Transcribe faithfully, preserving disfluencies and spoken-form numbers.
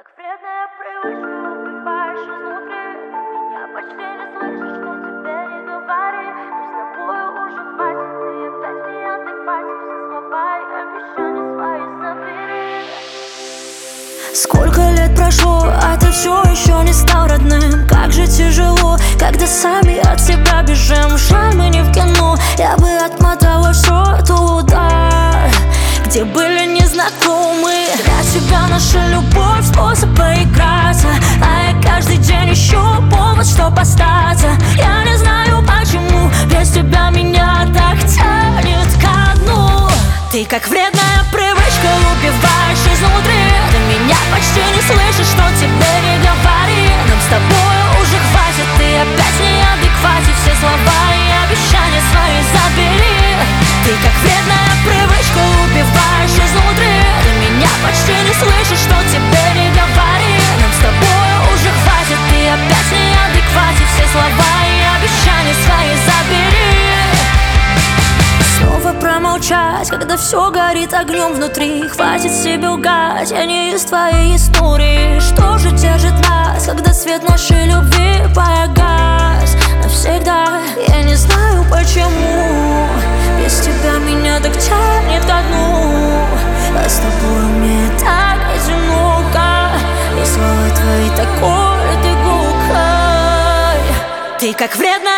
Как вредная привычка, убиваешь изнутри. Ты меня почти не слышишь, что тебе не говори. Но с тобою уже хватит, ты опять в неадеквате. Все слова и обещания свои забери. Сколько лет прошло, а ты все еще не стал родным. Как же тяжело, когда сами от себя бежим. Жаль, мы не в кино, я бы отмотала все туда, где были незнакомые. Для тебя наша любовь способ поиграться, а я каждый день ищу повод, чтоб остаться. Я не знаю почему, без тебя меня так тянет ко дну. Ты как вредная привычка, убиваешь изнутри. Ты меня почти не слышишь, что тебе не говори. Нам с тобой уже хватит, ты опять в неадеквате. Все слова и обещания свои забери. Ты как вредная привычка, убиваешь изнутри. Ты меня почти не слышишь, что тебе не говори. Нам с тобой уже хватит, ты опять в неадеквате. Все слова и обещания свои забери. Снова промолчать, когда все горит огнем внутри. Хватит себе лгать, я не из твоей истории. Что же держит нас, когда свет нашей любви погас навсегда? Я не знаю почему, без тебя меня так тянет ко дну. А с тобой мне так одиноко, и слова твои такой ты гулкой. Ты как вредная